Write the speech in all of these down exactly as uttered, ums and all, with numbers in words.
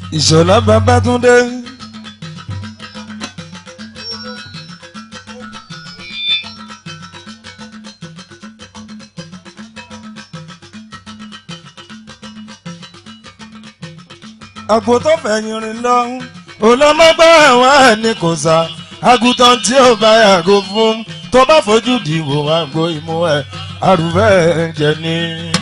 Ìṣọ̀lá Babátúndé. Àgbò tó fẹ̀yìn rìn lọ olómọ́gbà àwọn ẹni kò sá àgùntàn tí ó bá yàgò fún tó bá fojú dìbò àgbo ìmú ẹ̀ àrùbẹ́ ẹ̀jẹ̀ ni.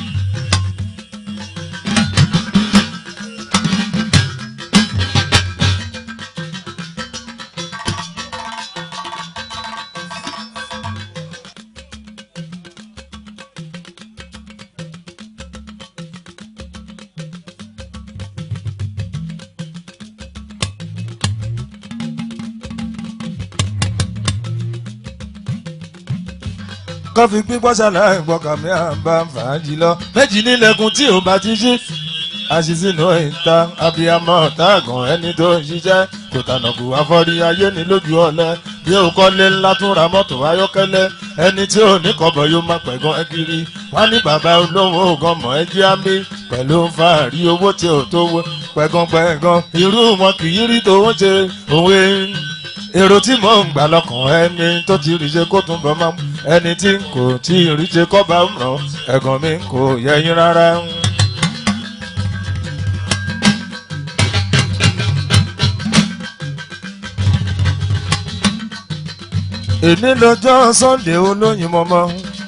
Kọ́fí gbígbọ́ ṣàlàyé gbọ́kàn mi à ń bá fàájì lọ. Méjì nílẹ̀kùn tí ò bá ti ṣí. Àṣìṣínú ìta abiyamọ ọ̀tàgàn ẹni tó ń ṣiṣẹ́. Kò tànàkù afọ́rí ayé ní lójú ọ̀lẹ. Bí ó kọ́lé ńlá tún ra mọ́tò ayọ́kẹ́lẹ́. Ẹni tí ò ní kọ́bọ̀ yóò má pẹ̀gàn ẹ kiri. Wọ́n ní bàbá olówó ògàn mọ̀ ẹ́ jí àmì. Pẹ̀lú fàárí owó tí ò tó wó. Pẹ̀gàn pẹ̀gàn irú wọn kì í rí tòun ṣe òwe. Èrò tí mò ń gbà lọ́kàn ẹni tó ti rí ṣe kó tún bọ́ máa mú ẹni tí kò tí ì rí ṣe kọ́ bá ń ràn ẹ̀gàn mi kò yẹyin rárá. Èní lọ́jọ́ Sunday olóyin mọ́mọ́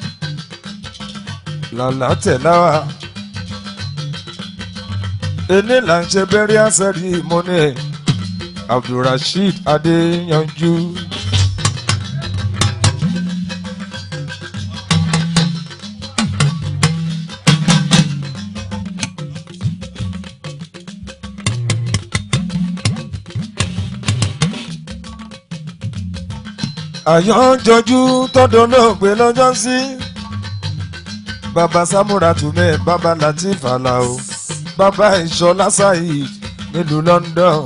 làlá tẹ̀ láwa. Èní là ń ṣe burial ceremony Abdulrasheed Adéyanjú. Àyànjọjú tọ́dọ̀ lóògbé lọ́jọ́ sí. Bàbá Samura Tume, Bàbá Latif Alao, Bàbá Ìṣọ̀lá Saheed nílùú London.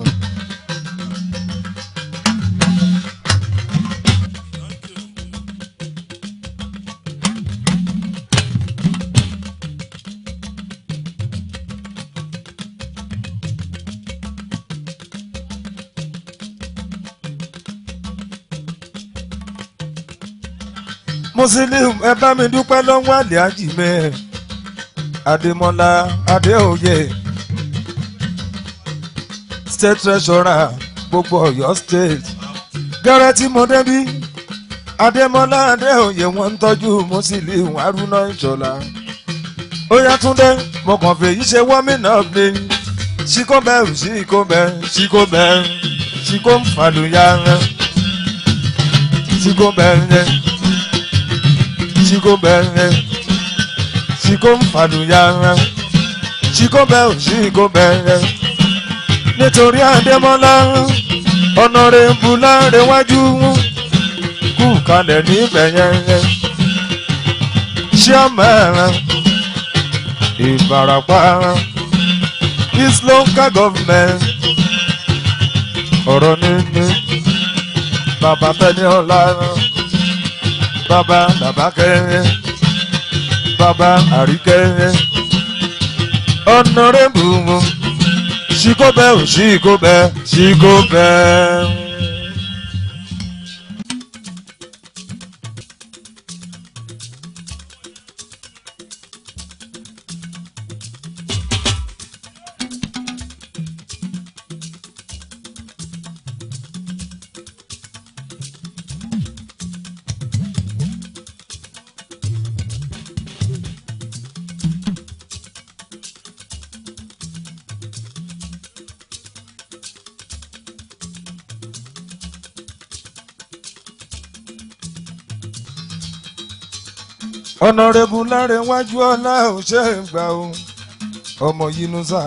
Muslim ẹ bá mi dúpẹ́ lọ́wọ́ àlẹ́ àjìmẹ́ Adémọ́lá Adéoyè state treasurer gbogbo Ọ̀yọ́ state gẹ́rẹ́ tí mo débí Adémọ́lá Adéoyè wọ́n ń tọ́jú Muslim Haruna Ìṣọ̀lá ó yá Túndé mo kàn fèyí ṣe wọ́mìnà mi ṣíkó bẹ́ẹ̀ ṣíkó bẹ́ẹ̀ ṣíkó bẹ́ẹ̀ ṣíkó ń fàlùyà ṣíkó bẹ́ẹ̀ Chico bẹ́ẹ̀ Chico ń fàlùyà Chico bẹ́ẹ̀ Chico bẹ́ẹ̀ nítorí Adémọ́lá Honorable Lárẹ̀wájú kú kalẹ̀ níbẹ̀ yẹn Chairman Ìbàràpá East Local Government ọ̀rọ̀ nínú bàbá Tẹ́níọlá. Bàbá Làbákẹ́, Bàbá Àríkẹ́, Honorable Chico bẹ́ẹ̀ Chico bẹ́ẹ̀ Chico bẹ́ẹ̀. Honorable Lárẹ̀wájú ọlá ò ṣe é gbà o ọmọ Yunusa.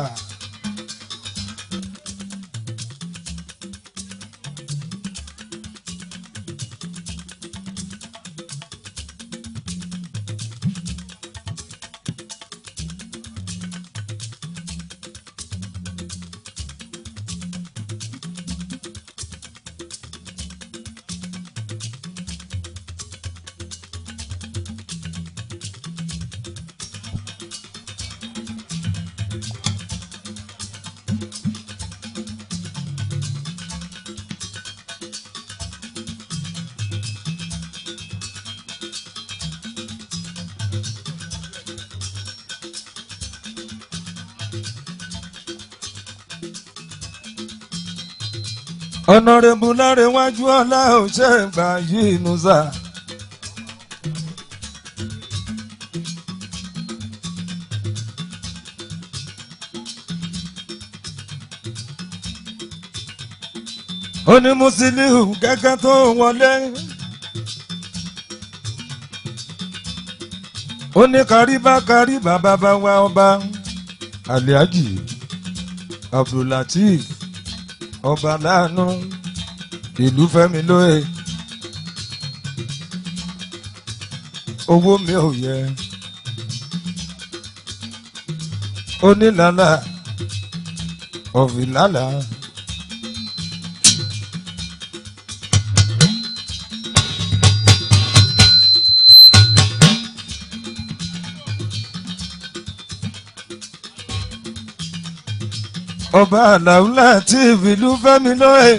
ọ̀nàrẹ́bù lárẹ̀wájú ọlá òṣèǹgbà yìí nùsà. ó ní Musiliu kẹ́kẹ́ tó wọlé. ó ní kàríbá kàríbá bàbá wa ọba Alhaji Abdulateef ọba láàánú ìlú Fẹ́mi lóye. owó mi ò yẹ. ó ní lálá ọ̀fìlálà. ọba Abdulateef ìlú Fẹ́mi lóye.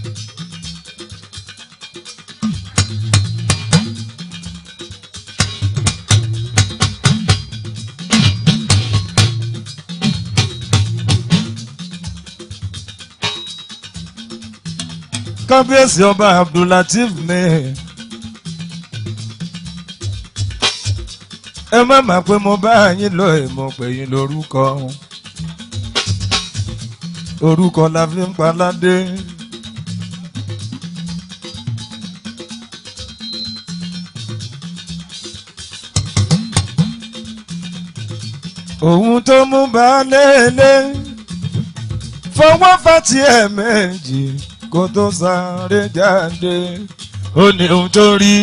kábíyèsí ọba Abdulateef mi. ẹ má má pé mo bá yín lọ èèmọ̀ pé yín lórúkọ. orúkọ la fi ń paládé. ohun tó mú baálé ilé fọwọ́ fàtí ẹ̀ méjì kó tó sáré jáde. ó ní ohun tó rí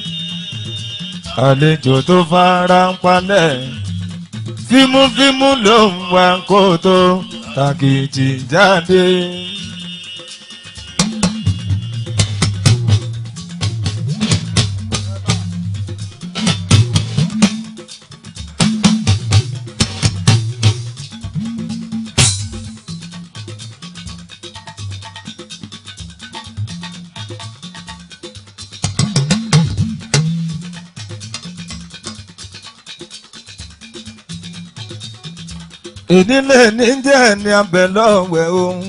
àlejò tó fara ń palẹ̀ fímúfímú ló ń wá kó tó tàkìtì jáde. ìdílé níjẹ́ ní abẹ lọ́wẹ̀ ohun.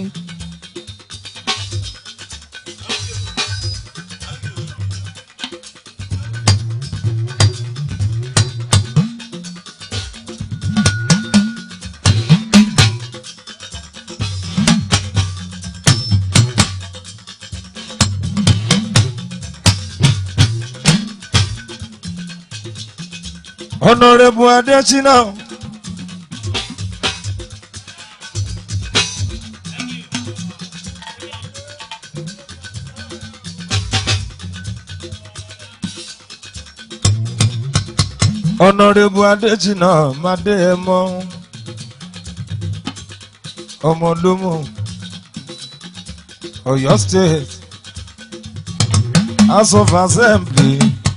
Honorable Adesina. Honorable Adesina Mademo Ọmọlómù Ọ̀yọ́ State House of Assembly.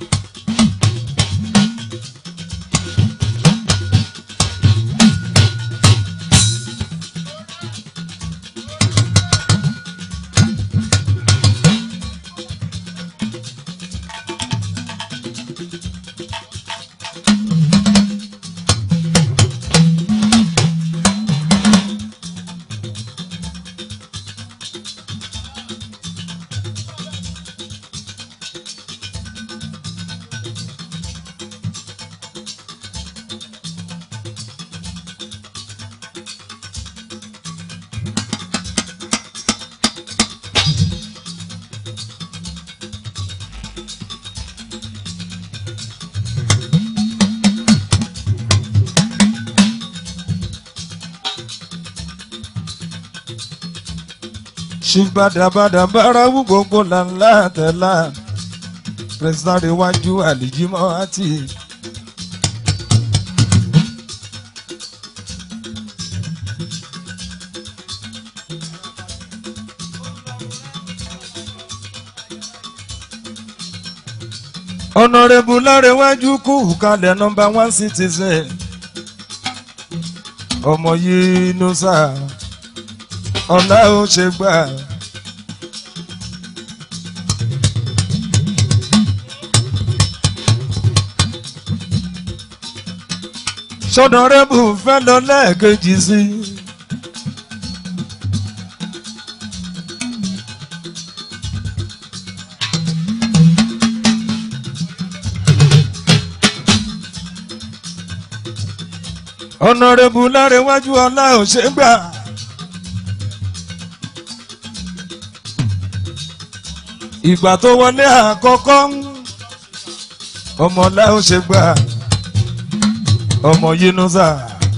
Ṣìbàdàbàdà bárawú gbogbo lànlá tẹ̀lá President iwájú àlìjímọ́ àti. Honorable Lárẹ̀wájú kú kalẹ̀ number one citizen ọmọ yìí nù sáà ọ̀la ó ṣe gbà. Honorable fẹ́ lọ lẹ́ẹ̀kejì sí. Honorable Lárẹ̀wájú ọlá ò ṣe gbà. Ìgbà tó wọlé àkọ́kọ́ ọmọ ọlá ò ṣe gbà ọmọ Yínúsà.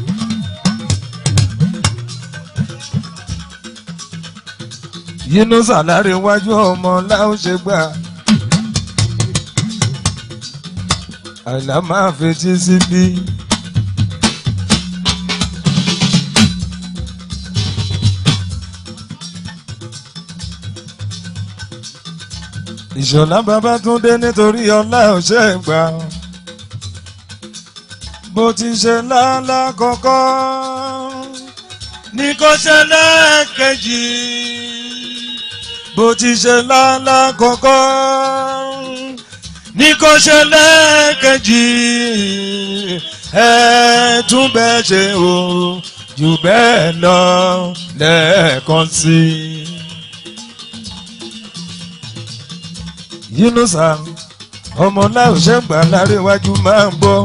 Yínúsà Lárẹ̀wájú ọmọ ọlá ò ṣe gbà. Àìlá máa fetí síbí. Ìṣọ̀lá Babátúndé nítorí ọlá ò ṣe gbà. Bó ti ṣe lálá kọ́kọ́ ní kó ṣe lẹ́ẹ̀kejì. Bó ti ṣe lálá kọ́kọ́ ní kó ṣe lẹ́ẹ̀kejì. Ẹ tún bẹ́ẹ̀ ṣe o jù bẹ́ẹ̀ lọ lẹ́ẹ̀kan sí i. Yínúsà ọmọ láòṣẹ gbà Lárẹ̀wájú máa ń bọ̀.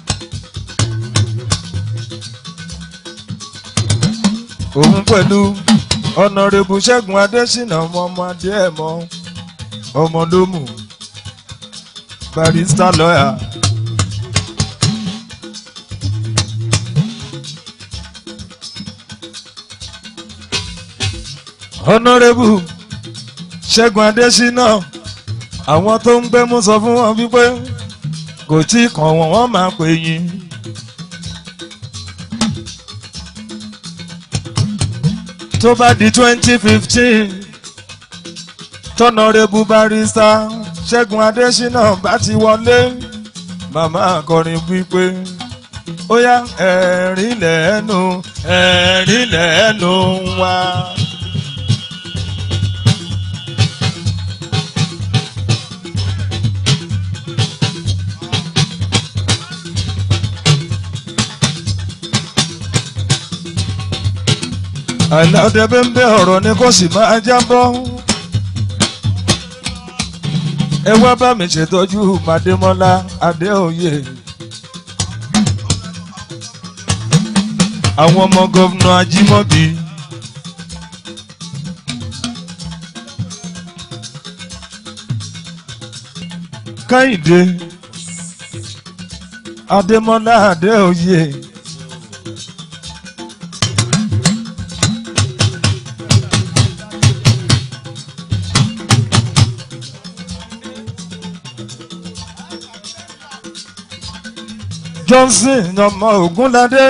Òun pẹ̀lú Honorable Ṣẹ́gun Adésínà ọmọ ọmọ Adéẹ̀mọ ọmọ lómù barrister lawyer. Honorable Ṣẹ́gun Adésínà àwọn tó ń gbẹ́mú sọ fún wọn wípé kò tí kàn wọ́n wọ́n máa pè yín. Tó bá di twenty fifteen Honorable barrister Ṣẹ́gun Adésínà bá ti wọlé màmá akọrin wípé ó yá ẹ̀rín lẹ́nu ẹ̀rín lẹ́nu wá. Àìláde bẹ́ńbẹ́ ọ̀rọ̀ ni kò sì máa jábọ́. Ẹ wá bá mi ṣètọ́jú Màdémọ́lá Adéoyè. Àwọn ọmọ gọ́vnà Ajímọ́bí. Kẹ́hìndé Adémọ́lá Adéoyè. Johnson ọmọ Ògúnládé.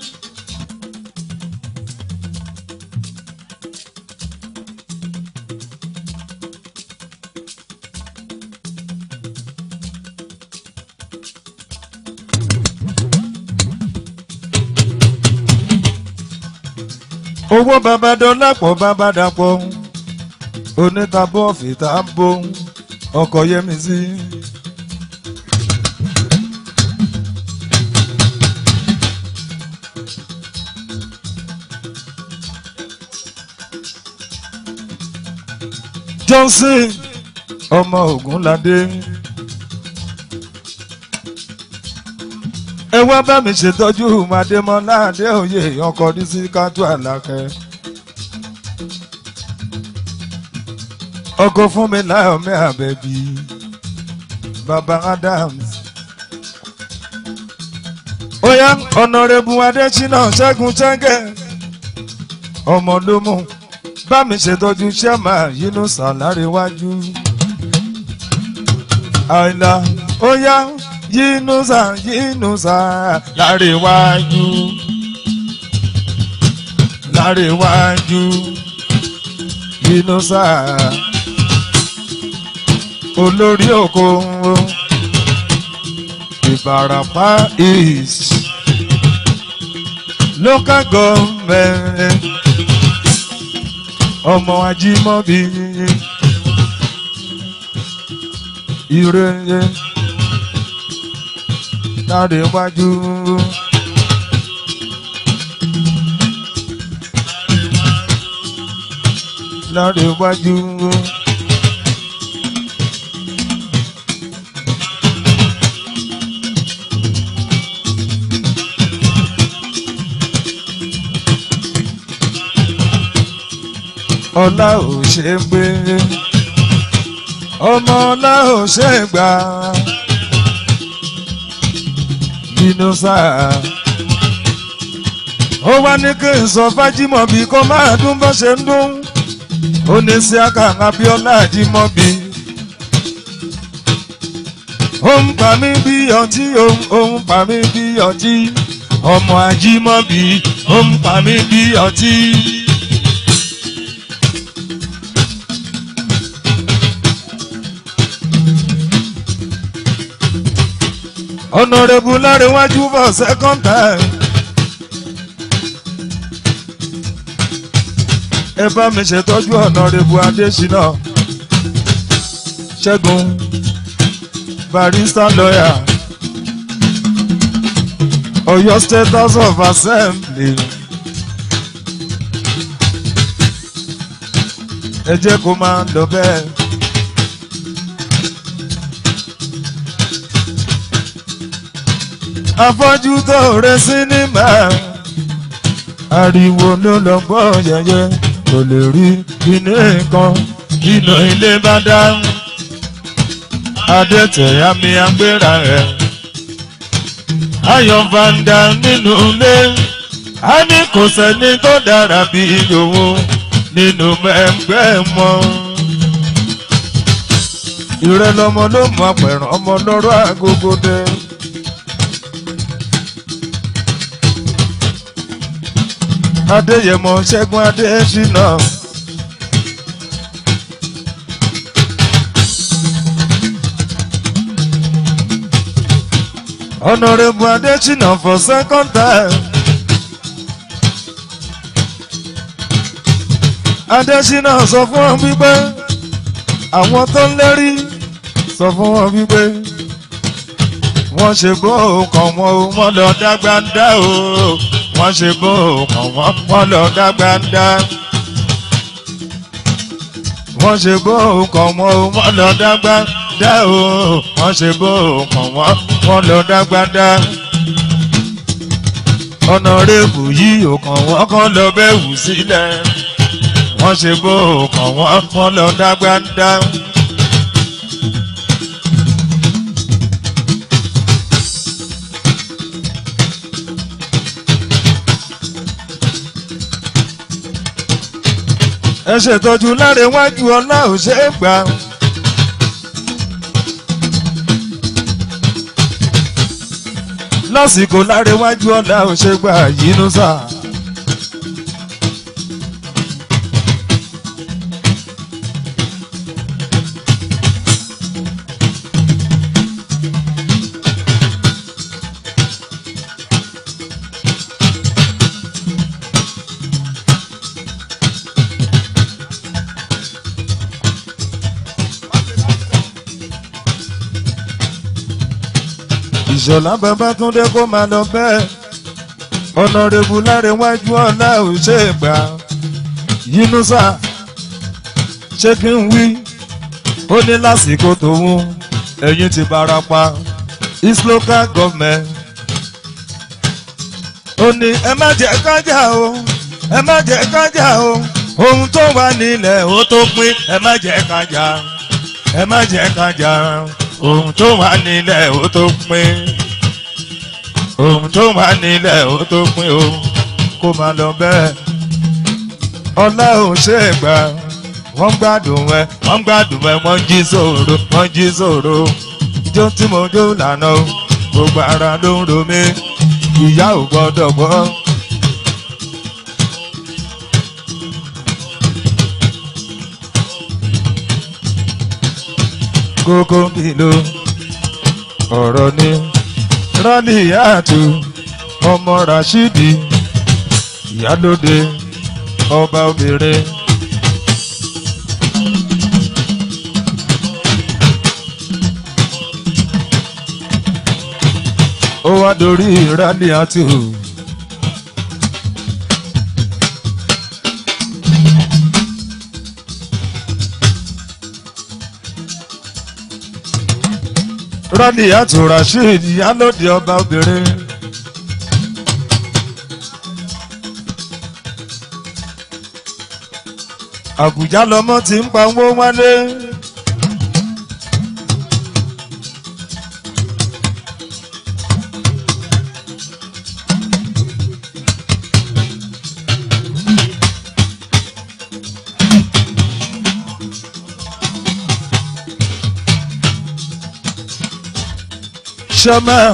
Owó Babadọ́lápọ̀ Babádàpọ̀ onítàbọ̀ fìtàbọ̀ ọkọ̀ Yẹmisí. Johnson ọmọ Ògúnládé. Ẹ wá bá mi ṣètọ́jú Màdémọ́lá Adéoyè ọkọ̀ dísí Kátó Àlàkẹ́. Ọkọ̀ fún mi láyọ̀ mi àbẹ̀bí Baba Adams. Ó yá Honorable Adésínà Ṣẹ́gun Ṣẹ́gẹ̀ ọmọ lómù. Bá mi ṣètọ́jú Ṣẹ́mà Yínúsà Lárẹ̀wájú. Àìlá ó yá Yínúsà Yínúsà Lárẹ̀wájú. Lárẹ̀wájú Yínúsà olórí oko Ìbàràpá East local government. Ọmọ Ajímọ́bí ire Lárẹ̀wájú. Lárẹ̀wájú. ọlá ò ṣe ń gbé ọmọ ọlá ò ṣe ń gbà nínú sáà ó wá ní kí n sọ fájímọ̀bí kó máa dún bó ṣe ń dún ó ní sí àkàrà Abíọ́lá Àjímọ̀bí ó ń pa mí bí ọtí ó ń pa mí bí ọtí ọmọ Àjímọ̀bí ó ń pa mí bí ọtí. Honorable Lárẹ̀wájú for second time. Ẹ bá mi ṣètọ́jú Honorable Adésínà Ṣẹ́gun barrister lawyer Ọ̀yọ́ State House of Assembly. Ẹ jẹ́ kó máa lọ bẹ́ẹ̀. Afọ́jú tó rẹ sinimá ariwo ló lọ gbọ́ yẹyẹ kò lè rí iná nǹkan iná ilé bá dá adẹ́tẹ̀ àmì agbéra rẹ̀ ayọ̀ fanda nínú ilé a ní kò sẹ́ni tó dára bí ìyòwò nínú ẹgbẹ́ mọ́ ìrẹ́lọ́mọ ló mọ apẹ̀rẹ̀ ọmọ lọ́rọ̀ agogo dé. Adéyẹmọ Ṣẹ́gun Adésínà Honorable Adésínà for second time. Adésínà sọ fún wọn wípé àwọn tó ń lérí sọ fún wọn wípé wọ́n ṣe bó kàn wọ́n o wọ́n lọ dágbà dá o wọ́n ṣe bó kàn wọ́n wọ́n lọ dágbà dá wọ́n ṣe bó kàn wọ́n o wọ́n lọ dágbà dá o wọ́n ṣe bó kàn wọ́n wọ́n lọ dágbà dá. Honorable yìí ò kàn wọ́n kàn lọ bẹ́ẹ̀ wù sílẹ̀ wọ́n ṣe bó kàn wọ́n wọ́n lọ dágbà dá. Ẹ ṣètọ́jú Lárẹ̀wájú ọlá ò ṣe é gbà. Lásìkò Lárẹ̀wájú ọlá ò ṣe gbà yínú sá. Ìṣọ̀lá Babátúndé kó máa lọ bẹ́ẹ̀. Honorable Lárẹ̀wájú ọlá ò ṣe é gbà. Yínúsà ṣé kí n wí? Ó ní lásìkò tòun ẹ̀yìn ti Barapa East Local Government. Ó ní ẹ má jẹ́ kájà o ẹ má jẹ́ kájà o ohun tó wà nílẹ̀ ó tó pín ẹ má jẹ́ kájà ẹ má jẹ́ kájà ohun tó wà nílẹ̀ ó tó pín ohun tó wà nílẹ̀ ó tó pín o kó máa lọ bẹ́ẹ̀. Ọlá ò ṣe é gbà wọ́n gbádùn ẹ wọ́n gbádùn ẹ wọ́n jí sòro wọ́n jí sòro jó tí mo jó lànà o gbogbo ara ló ń ro mí ìyá ò gbọ́dọ̀ gbọ́. Kókó kìló ọ̀rọ̀ ni Rálíyàtù ọmọ Rashidi ìyálóde ọba obìnrin. Ó wá dorí Rálíyàtù. Rálíyàtù Rasheed ìyálóde ọba obìnrin. Àbújá lọmọ tí ń pa owó wálé. Ṣọ́mà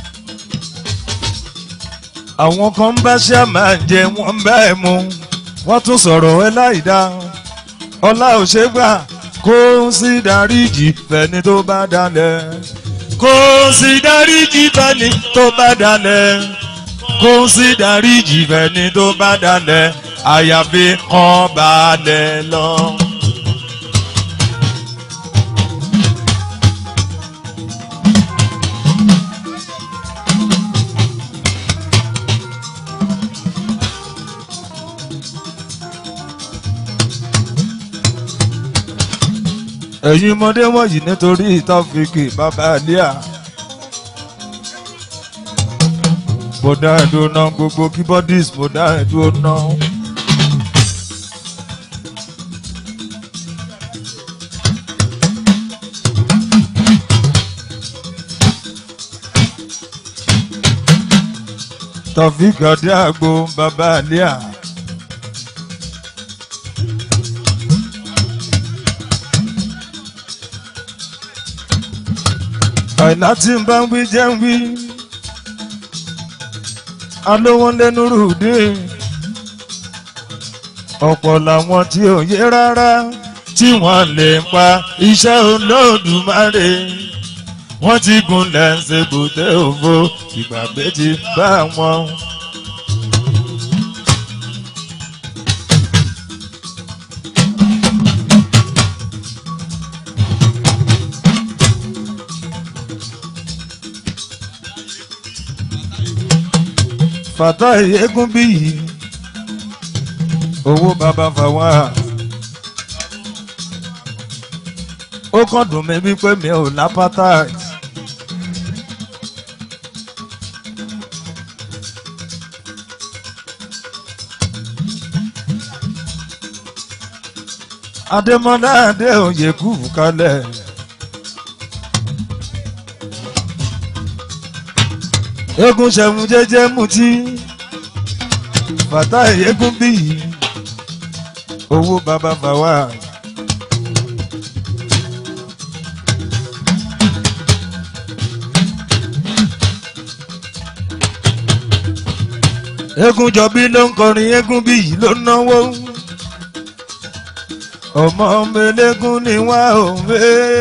àwọn kan ń bá ṣàmà jẹ wọ́n bá ẹ̀ mú wọ́n tún sọ̀rọ̀ ẹ láìdá ọlá ò ṣe gbà kó sì dáríjì fẹ́ni tó bá dalẹ̀ kó sì dáríjì fẹ́ni tó bá dalẹ̀ kó sì dáríjì fẹ́ni tó bá dalẹ̀ àyàfi kan balẹ̀ lọ. ẹ̀yin ọmọdé wọ̀nyí nítorí Taofiki bàbá àlíà mo dá ẹ̀dùn náà gbogbo keyboardist mo dá ẹ̀dùn náà. Taofiki adé àgbo bàbá àlíà. àìlá tí ń bá ń wí jẹ́ ń wí alówó lẹ́nu rúdé ọ̀pọ̀ làwọn tí ò yé rárá tí wọ́n lè pa iṣẹ́ Olódùmarè wọ́n ti gúnlẹ̀ ń ṣe bùtẹ́ òfo ìgbàgbé ti bá wọn. Fatai Egunbiyi owó bàbá fàwa ó kàn dùn mí wípé mi ò lápátáì Adémọ́lá adé òye kú kalẹ̀ egun ṣẹ̀mú jẹ́jẹ́ mutí Fatai Egunbiyi owó bàbá fàwa. Egunjọbí ló ń kọrin Egunbiyi ló náwó ọmọ mẹlẹ́gùn ni wá òwe.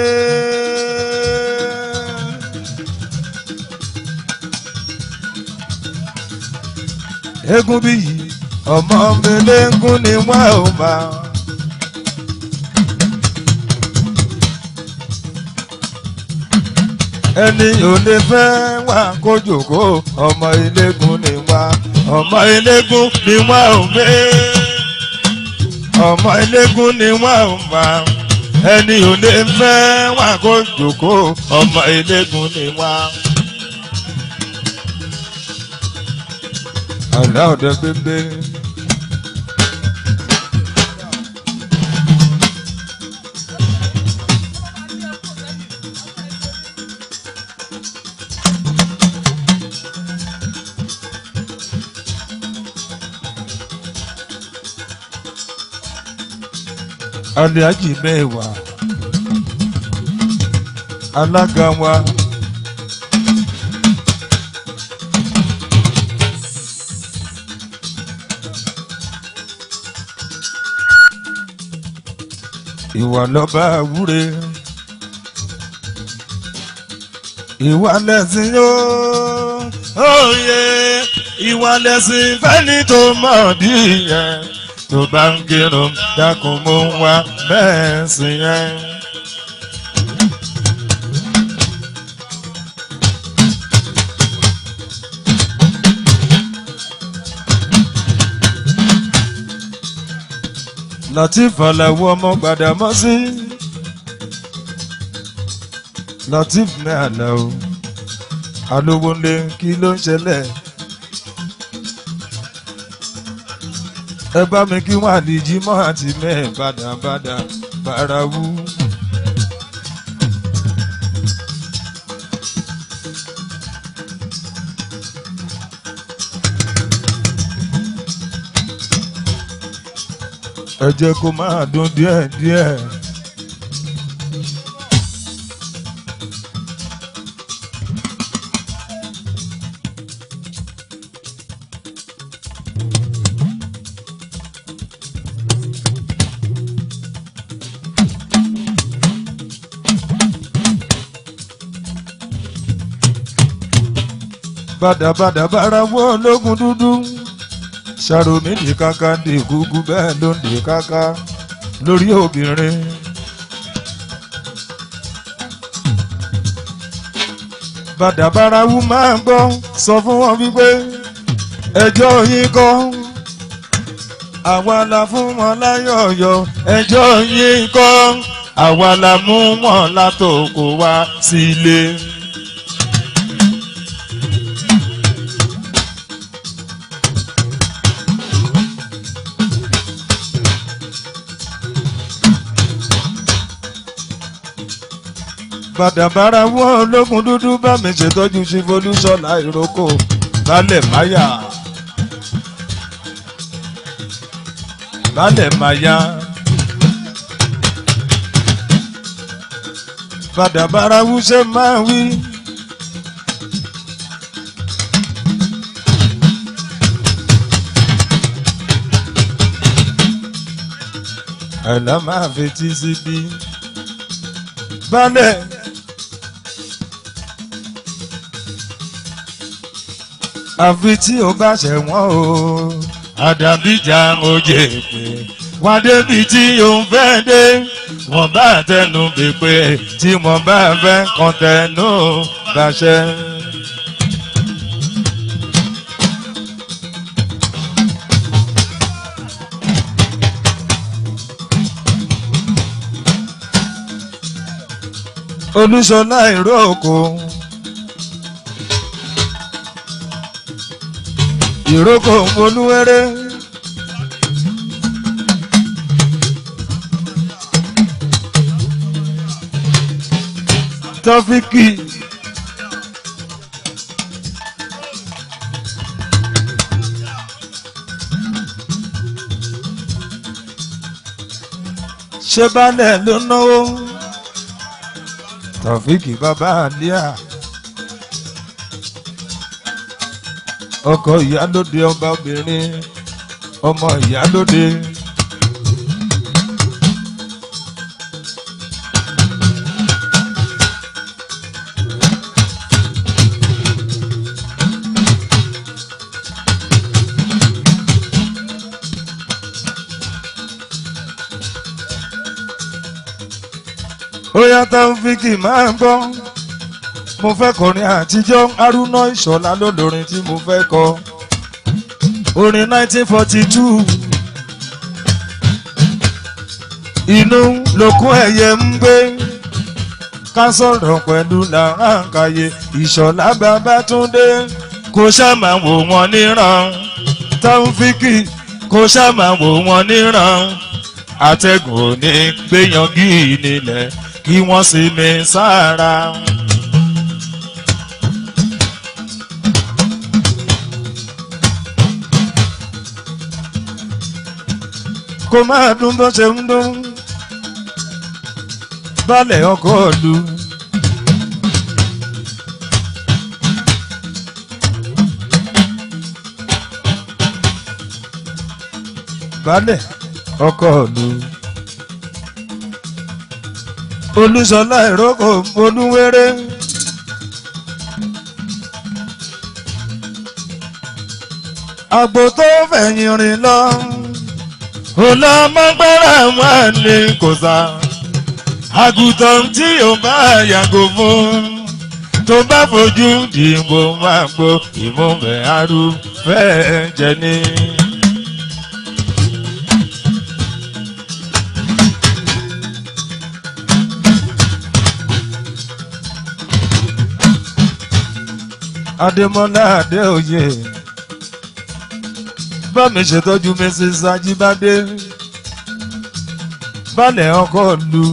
Egunbiyi ọmọ mẹlẹ́gùn ni wá ò bá. ẹni ò lè fẹ́ wá kó jòkó ọmọ elégún ni wá ọmọ elégún ni wá ò gbé ọmọ elégún ni wá ò bá. ẹni ò lè fẹ́ wá kó jòkó ọmọ elégún ni wá. àlá ọ̀dẹ gbégbé. Alhaji mẹ́wàá alága wa ìwà lọ́ba àwúre ìwà lẹ́sìn yóò òye ìwà lẹ́sìn fẹ́ni tó mọ̀ bí yẹn. tó bá ń kírun dákun mú wá bẹ́ẹ̀ sì yẹn. Lateef Àlàó ọmọ Gbàdámọ́sí Lateef ní Àlàó alówó ńlé kí ló ń ṣẹlẹ̀. ẹ bá mi kí wọ́n àlejò mọ́ àti mẹ́ẹ̀ bàdàbàdà bàràwú. ẹ jẹ́ kó máa dún díẹ̀díẹ̀. Bàdàbàdà bàràwú ológun dúdú. Ṣàròmí di kaka di gúgú bẹ́ẹ̀ ló ń di kaka lórí obìnrin. Bàdàbàràwú máa ń gbọ́ sọ fún wọn wípé ẹjọ́ yín kọ́ àwa la fún wọn láyọ̀yọ̀ ẹjọ́ yín kọ́ àwa la mú wọn látòkò wá sílé. Bàdàbàràwú ológun dúdú bá mi ṣètọ́jú sí Folúṣọlá ìrókò lálẹ́ máyà lálẹ́ máyà. Bàdàbàràwú ṣe máa wí. Àìlá máa fetí síbí. Balẹ̀. Àfi tí o bá ṣẹ̀wọ̀n o àdàbíjà oje pé wá débi tí o ń fẹ́ dé wọ́n bá tẹnu bí pé tí wọ́n bá fẹ́ kàn tẹnu bàṣẹ. Olúṣọlá ìrókò. Ìrókò Olúwéré. Tọ́fíkì. Ṣé balẹ̀ ló náwó? Tọ́fíkì bàbá àlíà. Ọkọ ìyálóde ọba obìnrin ọmọ ìyálóde. Ó yá Taofiki máa ń gbọ́. Mo fẹ́ kọrin àtijọ́ Haruna Ìṣọ̀lá lólórin tí mo fẹ́ kọ. Orin nineteen forty two. Inú lókun ẹyẹ ń gbé. Ká sọ̀rọ̀ pẹ̀lú làránkàyè Ìṣọ̀lá Babátúndé. Kò ṣàmà wò wọ́n níran. Taofiki kò ṣàmà wò wọ́n níran. Atẹ́gùn ò ní gbéyangí nílẹ̀ kí wọ́n sì mi sára. Kò máa dún bó ṣe ń dún. Balẹ̀ ọkọ̀ ìlú. Balẹ̀ ọkọ̀ ìlú. Olúṣọlá ìrókò Olúwéré. Àgbò tó fẹ̀yìn rìn lọ. Olọ́mọgbára wà ní kòsà. Àgùntàn tí ò bá yàgò fún. Tó bá fojú dìbò máa gbó ìmúbẹ̀ arúfẹ́ jẹ ní. Adémọ́lá Adéoyè. bá mi ṣètọ́jú Missus Ajíbádé balẹ̀ ọkọ̀ lu.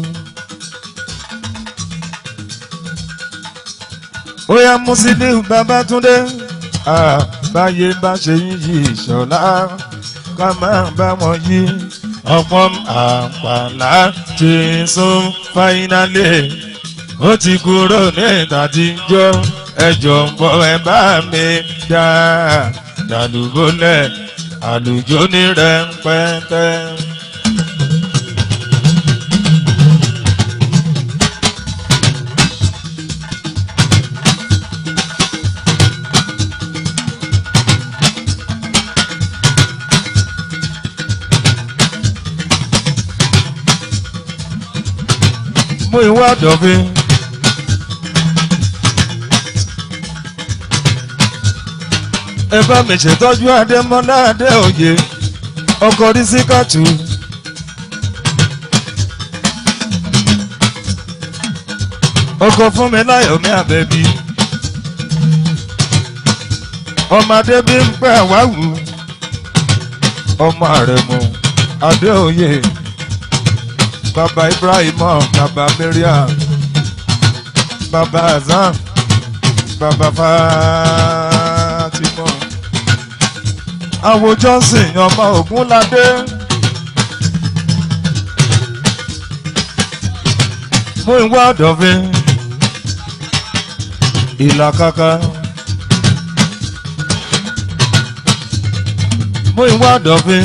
ó yá Musiliu Babátúndé báyé bá ṣe yíyí ìṣọ̀lá ká máa bá wọn yí ọ̀pọ̀ àpàlà ti sún fáínálì ó ti kúrò ní ìtàtíjọ́ ẹjọ́ ń bọ̀ ẹ bá mi dá dàlúbọ́lẹ̀ àlùjọ ní rẹpẹtẹ. mú ìwà dọ̀fin. ẹ bá mi ṣètọ́jú Adémọ́lá Adéoyè ọkọ Rísíkàtù. ọkọ fún mi láyọ̀ mi àbẹ̀bí. ọmọdé bí ń pẹ́ àwáwù. ọmọ Àrẹ̀mú Adéoyè. Baba Ibrahim, Baba Miriam, Baba Azam, Baba Fatima. Àwọn Johnson ọmọ Ògúnládé. Mú ìwà ọ̀dọ̀fin. Ìlàkàkà. Mú ìwà ọ̀dọ̀fin.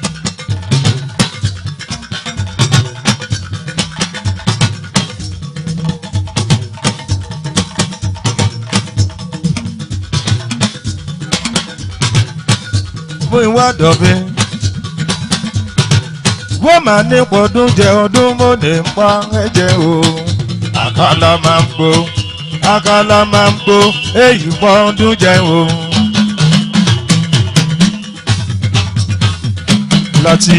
Fún ìwà dọ̀fin. Wọ́n máa ní pọ̀dún jẹ ọdún mọ́ni pa ẹ̀jẹ̀ o. Àkàlà máa ń gbó, àkàlà máa ń gbó, èyí pọ̀dún jẹ o. Láti.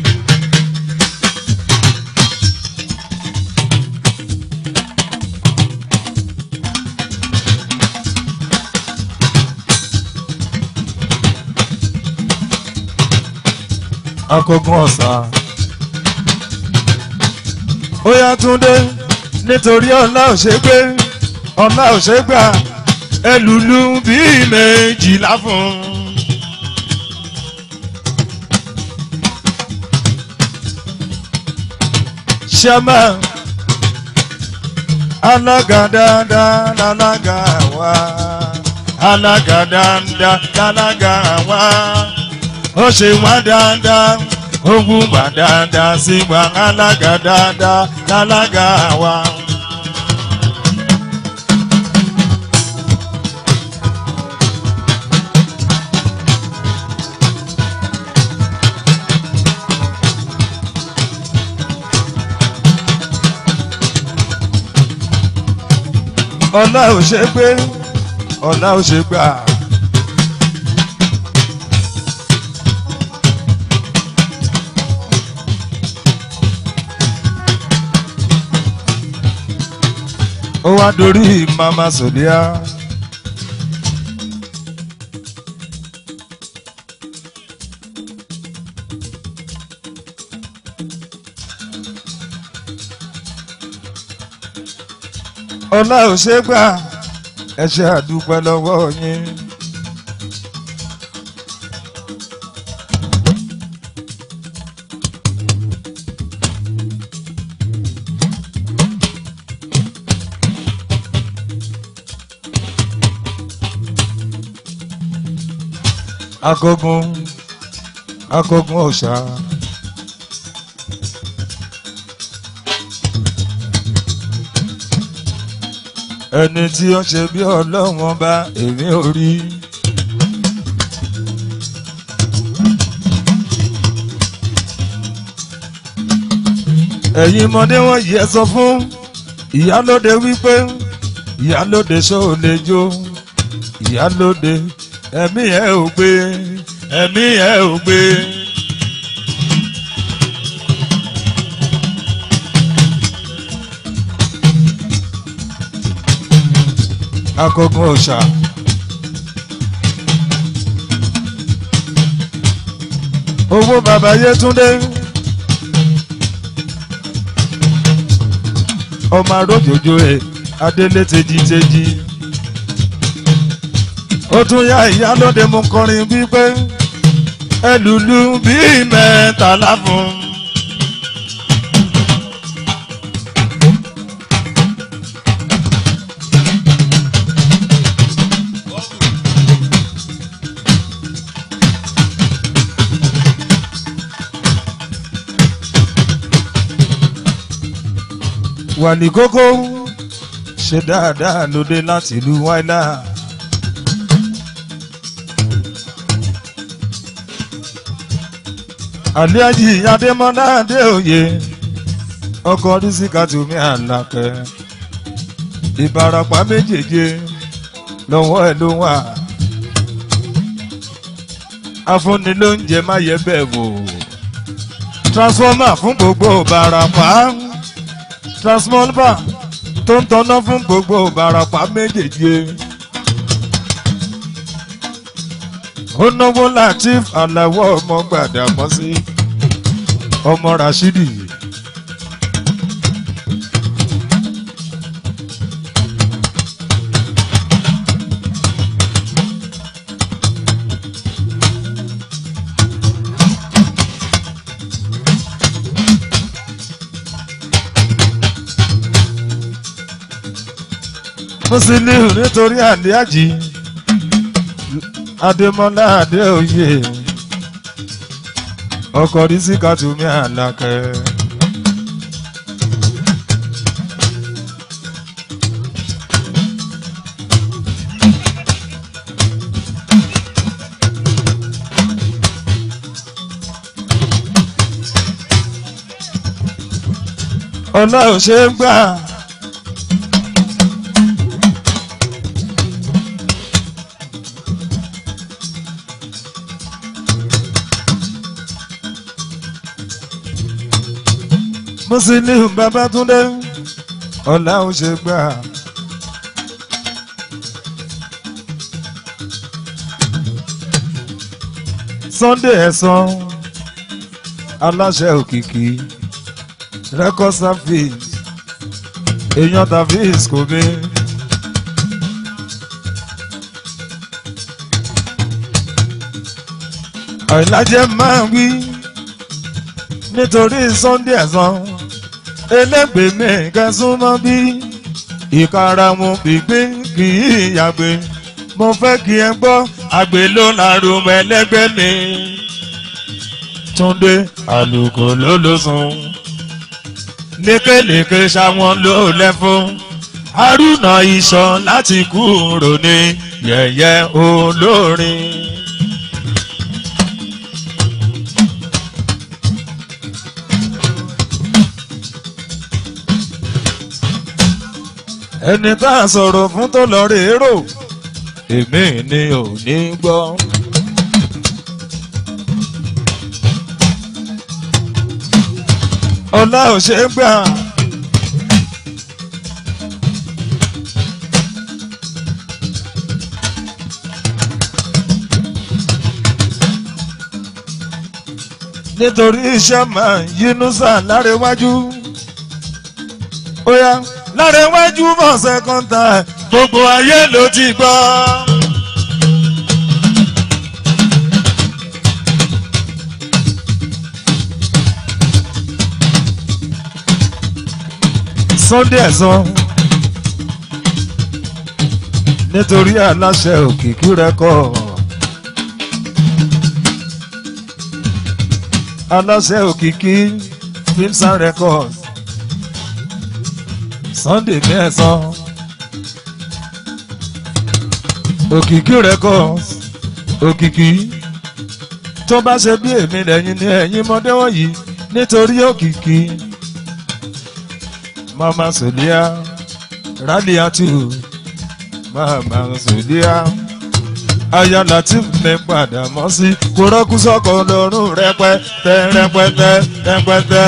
Akọgun ọ̀sà. Ó yá Túndé nítorí ọlá ò ṣe gbé ọlá ò ṣe gbà ẹlùlù bíi méjìlá fún. Ṣẹ́mà alága dáadáa lálága wá alága dáadáa lálága wá. Ó ṣe wá dáadáa, ó wù wá dáadáa sí wa alága dáadáa lálága wa. Ọlá ò ṣe gbé, ọlá ò ṣe gbà. Ó wá dorí Mama Sòdíà. Ọlá ò ṣe gbà ẹ ṣé àdúpẹ́ lọ́wọ́ yín. Akọgun akọgun ọ̀ṣà. Ẹni tí ó ṣe bí Ọlọ́run ọba èmi ò rí. Ẹ̀yin ọmọdé wọ̀nyí ẹ sọ fún ìyálóde wípé ìyálóde ṣó lè jó ìyálóde ẹ̀mí ẹ̀ ò gbé ẹ̀mí ẹ̀ ò gbé. Akọgun ọ̀ṣà. owó bàbá Yétúndé ọmọ arójòjò ẹ adélé tejiteji ó tún yá ìyálóde mú kọrin wípé ẹlùlù bíi mẹ́tàlá fún. Wàlí kókó ṣe dáadáa lóde láti ìlú wáìlà. Àlíájì Adémọ́lá Adéoyè ọkọ̀ Rísíkátùmí Àlàkẹ́ Ìbàràpá méjèèjì lọ́wọ́ ẹ̀ ló wà. Afúnni ló ń jẹ máyẹ bẹ́ẹ̀ wò. Transformer fún gbogbo Ìbàràpá. Transformer tó ń tọ́ná fún gbogbo Ìbàràpá méjèèjì. Ó náwó Latif Aláwọ̀ ọmọ Gbàdàmọ́sí ọmọ Rashidi. Musiliu nítorí Àlíájì Adémọ́lá Adéoyè ọkọ̀ Rísíkátùmí Àlàkẹ́. Ọlá ò ṣe é gbà. Musiliu Babátúndé ọlá ò ṣe gbà. Sunday ẹ̀sán aláṣẹ òkìkí record service èèyàn Davis kò mí. Àìlájẹ máa ń wí nítorí Sunday ẹ̀sán ẹlẹ́gbẹ̀ẹ́ mẹ́ẹ̀kan súnmọ́ bí ìkarahun gbígbé kì í yàgbé. Mo fẹ́ kí ẹ gbọ́ àgbè ló lárùn ẹlẹ́gbẹ́ mi. Túndé àlùkò ló ló sùn lékèlékè ṣàwọn ló lẹ́fún. Haruna Ìṣàn láti kúrò ní yẹ̀yẹ́ olórin. Ẹni tá a sọ̀rọ̀ fún tó lọ rè é rò èmi ni ò ní gbọ́. Ọlá ò ṣe é gbà. Nítorí iṣẹ́ máa ń yínú sáà lárẹ́wájú. Ó yá lárẹ́wájú mọ̀ sẹ́kọ́ńtà gbogbo ayé ló ti gbọ́. Sunday ẹ̀sán nítorí aláṣẹ òkìkí record aláṣẹ òkìkí films and records Sunday mẹ́sàn òkìkí records òkìkí tó bá ṣe bí èmi lẹ́yìn ní ẹ̀yìn mọ́dé wọ̀nyí nítorí òkìkí. Mama Solia Raliatu Mama Solia Aya Latif mi padà mọ́ sí kúrọ́kú sọ́kọ̀ lọ́rùn rẹpẹtẹ rẹpẹtẹ rẹpẹtẹ.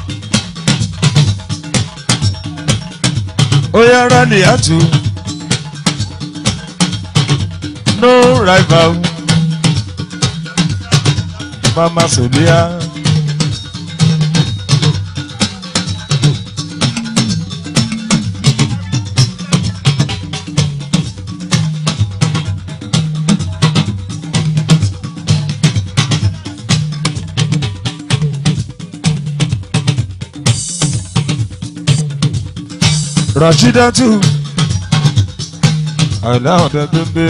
Oya Raliatu no rival. Mama Solia. Rashidatu Àìláhùndé Bímbé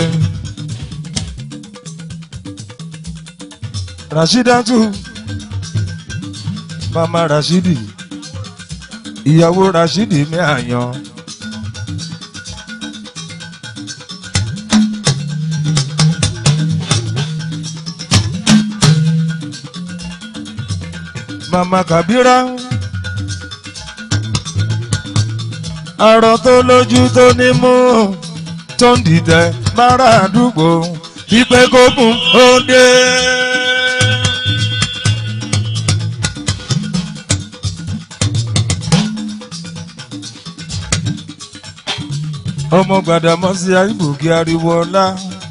Rashidatu Mama Rashidi ìyàwó Rashidi mi àyàn Mama Kabira arọ tó lójú tó ní mú tó ń dìtẹ̀ mára àdúgbò pípẹ́ kókùn òde. ọmọ Gbàdámọ́sí Àìbùkí ariwo ọlá.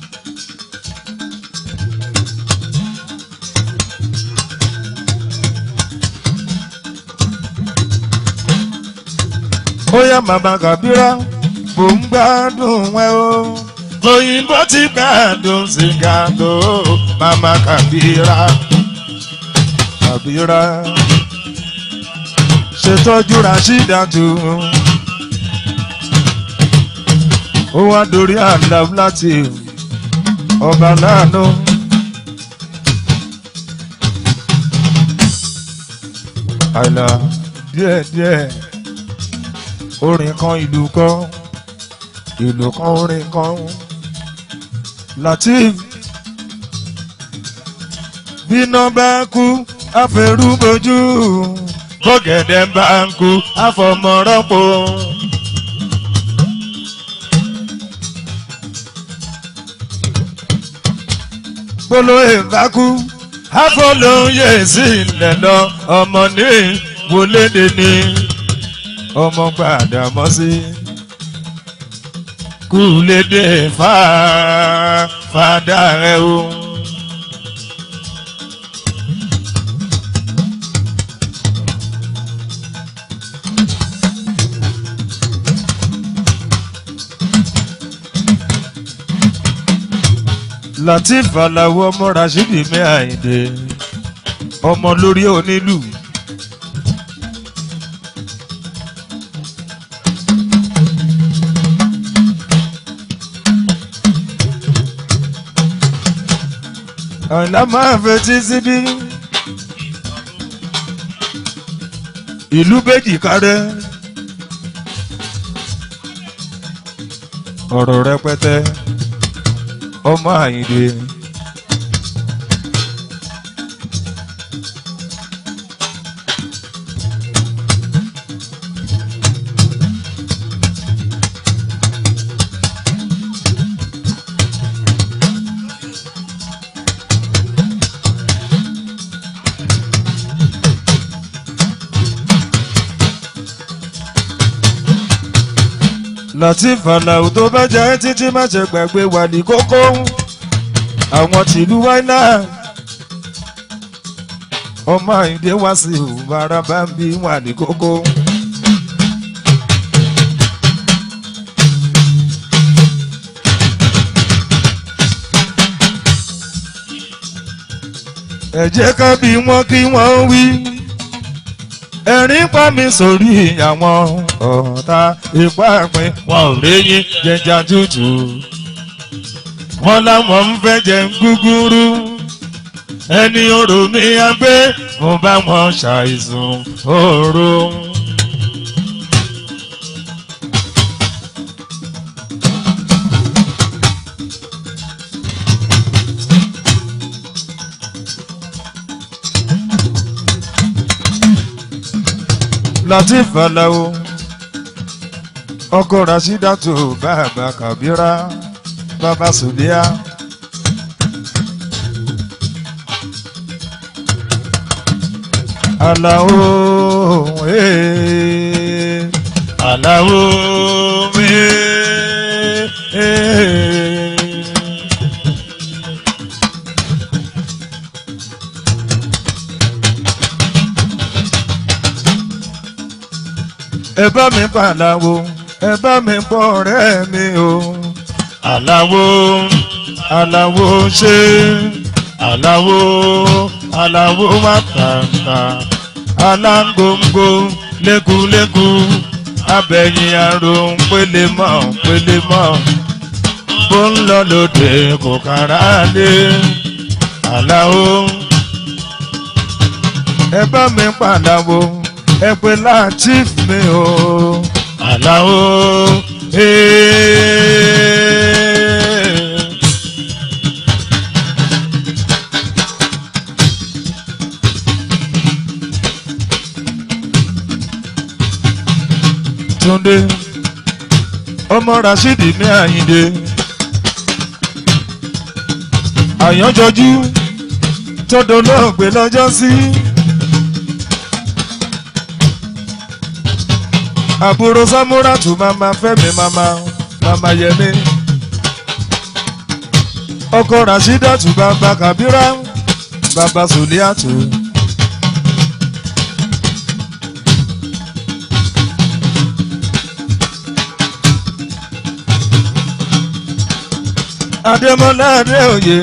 ó yá Mama Kabira mò ń gbádùn ẹ o òyìnbó ti gbádùn sìgá tó Mama Kabira Kabira ṣètọ́jú Rashidatu ó wá dorí àlà láti ọba láàánú. àìlà díẹ̀díẹ̀ orin kan ìlú kan ìlú kan orin kan Lateef bíná bá kú àfẹrúbojú bọ́gẹ̀dẹ̀ bá ń kú àfọmọ́rọ́pò. gbólóhè bá kú àfọlóyè sílẹ̀ lọ ọmọ ní wọlédè ní. ọmọ Gbàdámọ́sí kú lédè fà fàdà rẹ o. Lateef Aláwọ̀ ọmọ Rashidi mi Àyìndé ọmọ lórí onílù. Àìlá máa fetí síbí ìlú méjì kárẹ́ ọ̀rọ̀ rẹpẹtẹ ọmọ Àyìndé. Lateef Aláwọ̀ tó bá jẹ́ títí má ṣe gbàgbé wà ní kókó àwọn tìlú wáínà ọmọ Àyìndé wá sí ìhùwàrà bá ń bí wà ní kókó. ẹ jẹ́ ká bí wọ́n kí wọ́n wí ẹ̀rín pa mi sórí àwọn ọ̀tá ipá pin wọn ò léyìn jẹjà tútù wọn láwọn ń fẹ́ jẹ gúgúrú ẹni orò mi á gbé mo bá wọn ṣàìsùn oró. Lateef Aláwọ̀ ọkọ Rashidatu bàbá Kabira bàbá Solia. Aláwọ̀ ee Aláwọ̀ ee ẹ bá mi pa Àlàó ẹ bá mi pọ̀ ọ̀rẹ́ mi o. Àlàó Àlàó ṣe Àlàó Àlàó má kàkà alágbòǹgbò lékúlékú abẹ́yìn àrùn pélé mọ́ pélé mọ́ bó ń lọ lóde kò kára lé. Àlàó ẹ bá mi pa Àlàó ẹ pé Latif mi o. Àlàó Túndé ọmọ Rasidi mi Àyìndé àyànjọjú tó dolóògbé lọ́jọ́ sí. Àbúrò Sámúràtù mama Fẹ́mi mama mama Yẹmí ọkọ Rashidatu bàbá Kabira bàbá Suliatu. Adémọ́lá Adéoyè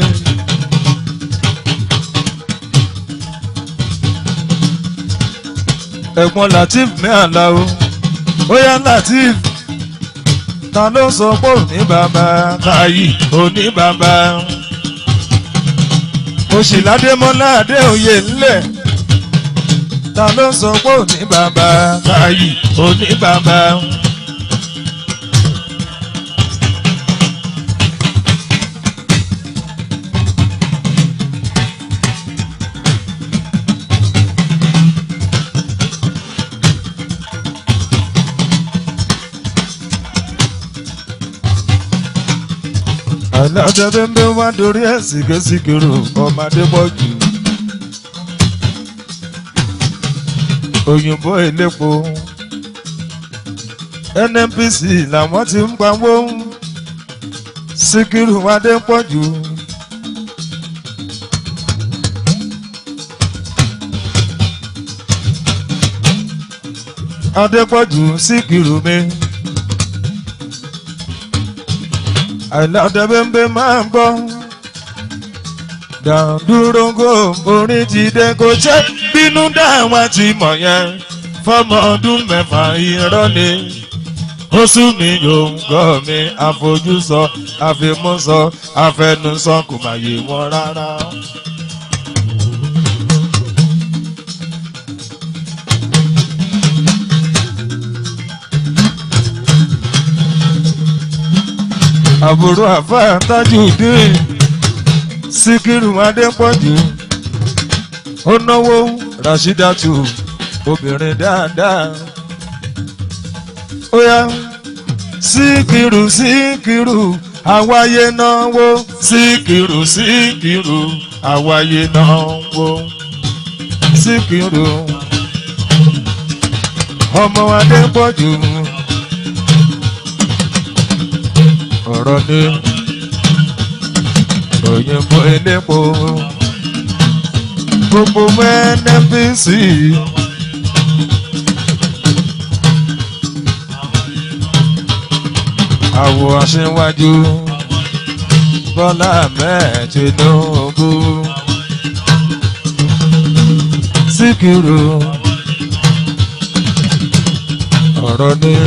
ẹ̀gbọ́n Latif mi Àlàó ó yá Latif ta ló sọ pé òní bàbá káyì òní bàbá Òṣìládémọ́lá Adéoyè ńlẹ̀ ta ló sọ pé òní bàbá káyì òní bàbá. Àlàdébẹ́mbẹ́ wá dorí ẹ̀ síkẹ́síkẹ́rò ọmọdé pọ̀ jù. Òyìnbó elépo N N P C làwọn ti ń pawó Síkírù wádé pọ̀ jù. Adépọ̀jù Síkírù mi. Àlàdébẹ́mbẹ́ máa ń gbọ́ dàdúrógó orin ti dé kò jẹ́ bínú dáwọn ti mọ̀ yẹn fọmọ ọdún mẹ́fà irọ́ ni ó sú mi yòǹgọ́ mi àfojúsọ àfimúsọ àfẹnusọ kò má yé wọn rárá. Àbúrò àfáà Tajudeen Síkírù Adépọ̀jù ó náwó Rashidatu obìnrin dáadáa ó yá Síkírù Síkírù àwáyé náwó Síkírù Síkírù àwáyé náwó Síkírù ọmọ Adépọ̀jù ọ̀rọ̀ ni òyìnbó elépo gbogbo N N P C àwọ̀ aṣíwájú Bọ́lá Ahmed Tinubu Síkírù ọ̀rọ̀ ni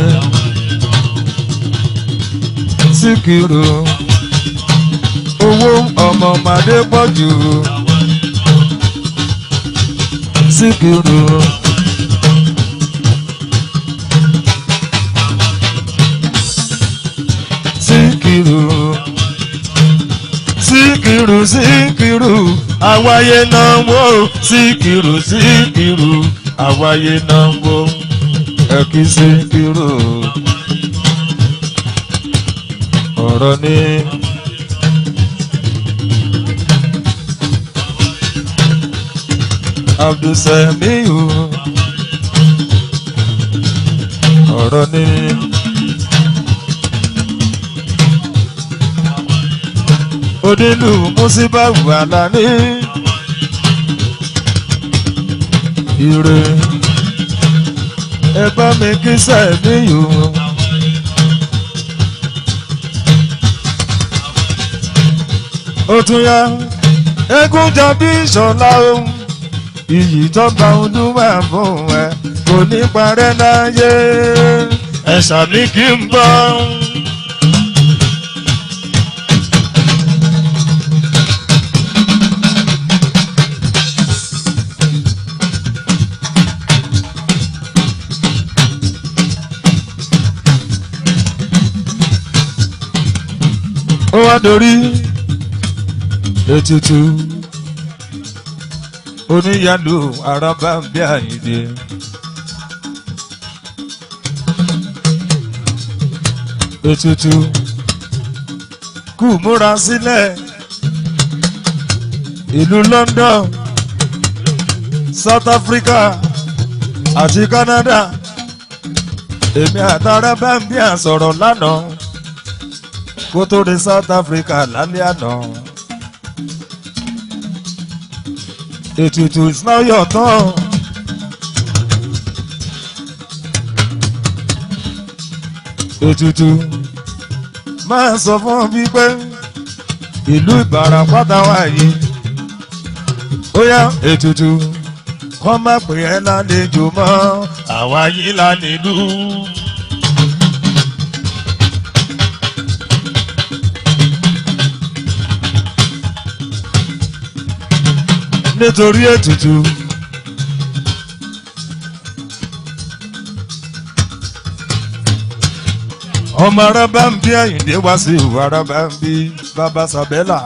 Síkírù owó ọmọ Adépọ̀jù Síkírù Síkírù Síkírù Síkírù àwáyé náwó Síkírù Síkírù àwáyé náwó ẹ̀kí Síkírù ọ̀rọ̀ ni Abdulsamiu ọ̀rọ̀ ni Onílù Músíbáwù Àlàní ire ẹ̀gbọ́n mi kí sẹ́mi yòó. ó tún yá eégún jọ bí ìṣọ̀lá o iyì tó bá olúwa fún ẹ kò ní parẹ́ láyé ẹ̀ṣà mi kì í bọ́. ó wá dorí ètùtù oníyàlú araba ń bí àyíndé ètùtù kù múra sílẹ̀ ìlú London South Africa àti Canada èmi àtàrà bá ń bí àsọ̀rọ̀ lánàá kó tó dé South Africa lálẹ́ àná. Ètùtù is now your turn. Ètùtù máa sọ fún bí pé ìlú Ìbàràpá wà yìí. Ó yá ètùtù kọ́ má pè ẹ́ lálejò mọ́ àwa yìí là nílùú. Nítorí ètùtù ọmọ araba ń bí Àyìndé wá sí ìwà araba ń bí bàbá Sàbẹ́là.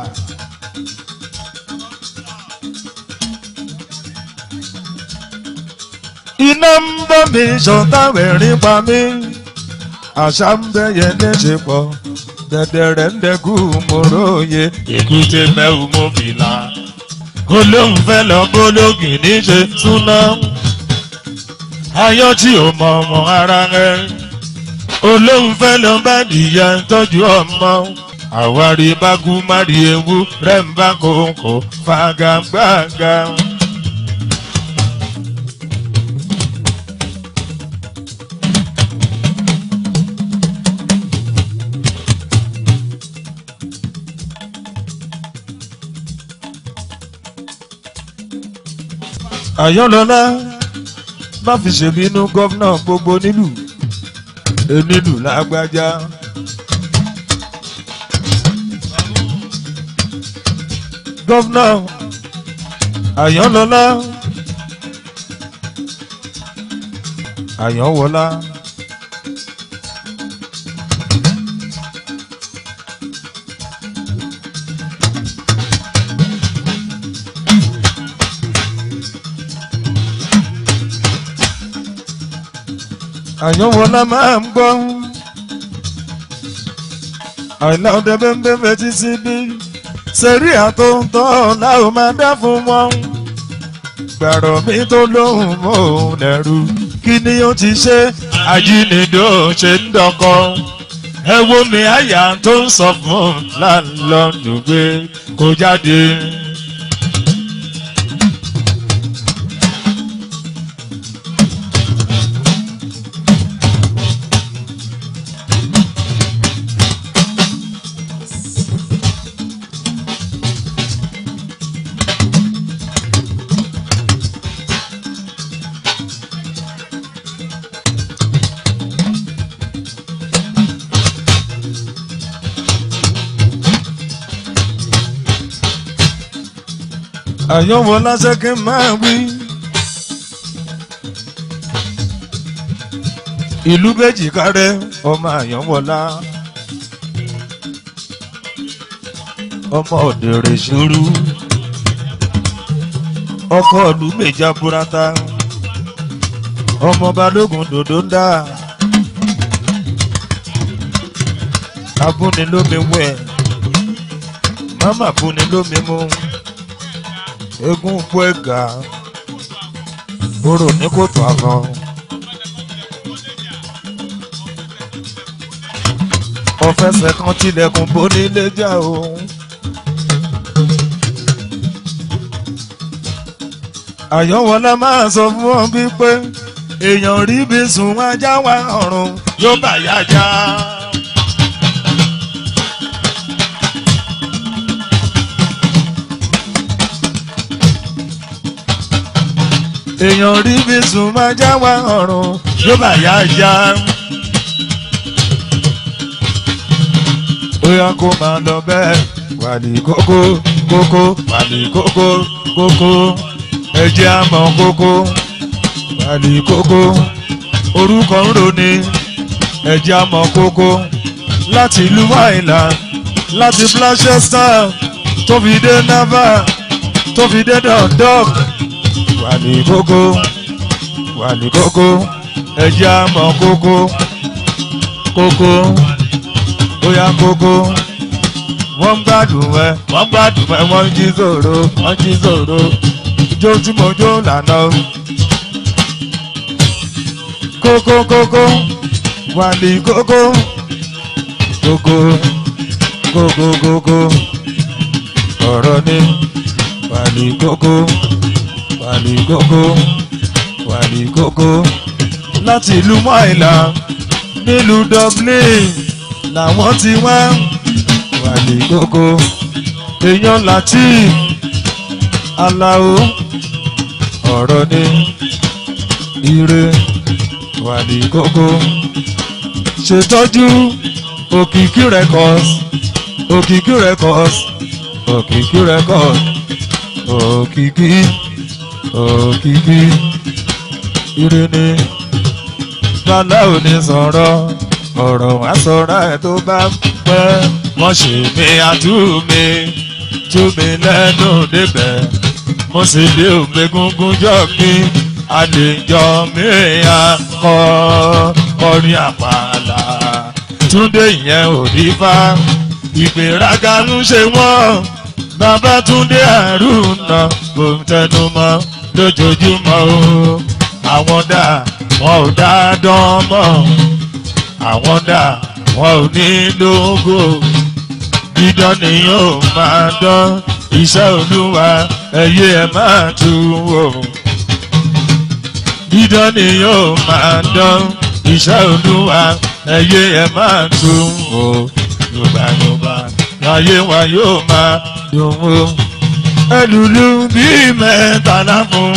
Iná ń bọ́ mi ṣọ̀tàwẹ̀rín pa mí àṣà ń bẹ̀yẹ léṣe pọ̀ dẹ̀dẹ̀rẹ̀ ń dẹ́kù mòróye èkúté mẹ́wù mọ́bìlà. Olóhùn fẹ́ lọ bólógì níṣe súná ayọ́ tí ò mọ ọmọ ara rẹ̀. Olóhùn fẹ́ lọ bá dìyà tọ́jú ọmọ àwárí bákú márì ewu rẹ̀ ń bá kókó fagagbága. Àyànlọ́lá má fi ṣèbínú gọ́fúnà gbogbo nílùú onílù lágbájá. Gọ́fúnà Àyànlọ́lá Àyànwọlá. Àyànwọlá máa ń gbọ́ àìlá ọdẹ bẹ́ẹ̀ fetí sí bí sẹ́rí àtúntọ́ láwọn máa dá fún wọn. Gbàrọ̀ mi tó lóhùn mọ́ òun lẹ́rù kí ni ó ti ṣe àjínigbó ṣe ń dọkọ. Ẹ wo mi àyà tó ń sọ fún láńlọ́ọ̀dù pé kó jáde. Àyànwọlá ṣe kí n máa wí. Ìlú méjì kárẹ́ ọmọ Àyànwọlá. Ọmọ òdèrè ṣòro. Ọkọ ìlú méjà burata. Ọmọ balógun dòdò ń dà. Abúni lómi wẹ̀. Màmá búni lómi mú. Egun kú ẹ̀gà orò ní kòtò àgàn. Ọ̀fẹ́sẹ̀ kan tilẹ̀kùn bó nílé jà òun. Àyànwọlá máa sọ fún wọn bí pé èèyàn rí bí sùn ajá wa ọ̀run yóò bá yá já. èèyàn rí bí sùn ajá wa ọ̀run yóò bá yá já. ó yá kó máa lọ bẹ́ẹ̀ wà ní kókó kókó wà ní kókó kókó ẹ̀jẹ̀ àmọ́ kókó wà ní kókó orúkọ ń roni ẹ̀jẹ̀ àmọ́ kókó láti ìlú wáìlà láti Manchester tó fi dé Nava tó fi dé Dundalk wà ní kókó wà ní kókó ẹ̀jẹ̀ àmọ́ kókó kókó bóyá kókó wọ́n gbádùn ẹ wọ́n gbádùn ẹ wọ́n jí zòrò wọ́n jí zòrò ijó tí mo jó lànà kókó kókó wà ní kókó kókó kókó kókó ọ̀rọ̀ ni wà ní kókó wà ní kókó wà ní kókó láti ìlú Máìlà nílùú Dublin làwọn ti wá wà ní kókó èèyàn láti Aláò ọ̀rọ̀ ni ire wà ní kókó ṣètọ́jú Òkìkí records Òkìkí records Òkìkí records Òkìkí Òkìkí ire ni bàlá ò ní sọ̀rọ̀ ọ̀rọ̀ wá sọ̀rọ̀ ẹ̀ tó bá pẹ́ wọ́n ṣe mí àtúmí túmí lẹ́nu débẹ̀ mo sì dé ògbégúngún jọ kí àlejò mi akọ kọrin àpàlà Túndé ìyẹn ò ní fá ìgbéraga ń ṣe wọ́n bàbá Túndé Àrùnà kò tẹnu mọ́ lójoojúmọ́ o àwọn dà wọn ò dá dán mọ́ àwọn dà wọn ò ní lógo dídán ni yóò máa dán iṣẹ́ Olúwa ẹyẹ ẹ máa tú wò dídán ni yóò máa dán iṣẹ́ Olúwa ẹyẹ ẹ máa tú wò yorùbá yorùbá ayé wa yóò máa dùn wò ẹlùlù bíi mẹ́tàlá fún.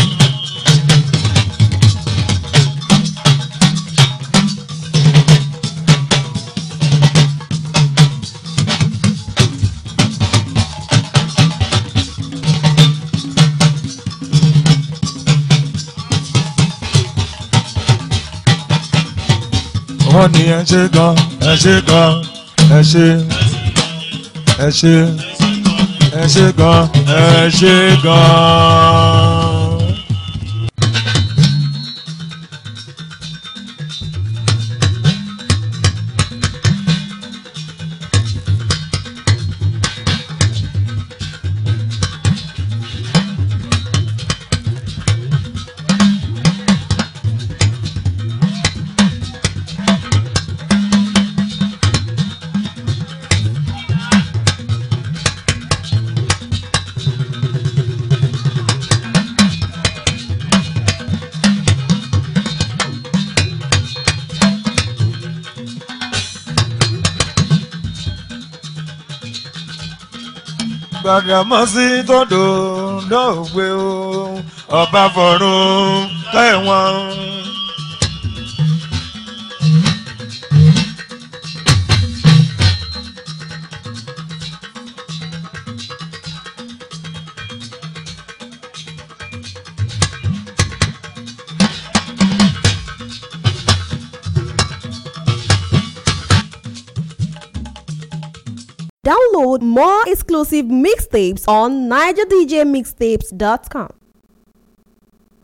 wọ́n ní ẹ ṣé gan ẹ ṣé gan ẹ ṣé ẹ ṣé ẹ ṣé gan ẹ ṣé gan. Gbàdámọ́sí tó dòdò gbé o ọba fọ̀run kẹ́wọ̀n. Download more exclusive mixtapes on niger d j mixtapes dot com.